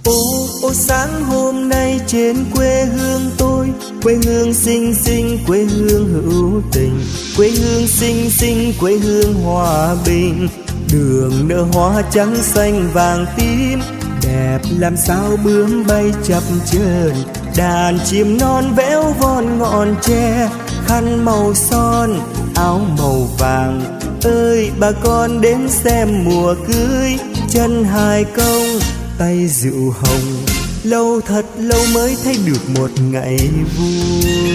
Ô sáng hôm nay trên quê hương tôi, quê hương xinh xinh, quê hương hữu tình, quê hương xinh xinh, quê hương hòa bình. Đường nở hoa trắng xanh vàng tím, đẹp làm sao bướm bay chập chờn. Đàn chim non véo von ngọn tre, khăn màu son, áo màu vàng. Ơi bà con đến xem mùa cưới, chân hài công, tay rượu hồng. Lâu thật lâu mới thấy được một ngày vui.